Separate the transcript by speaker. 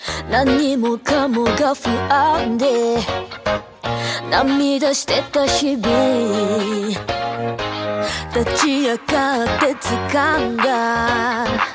Speaker 1: 何もかもが不安で涙してた日々、立ち上がって掴んだ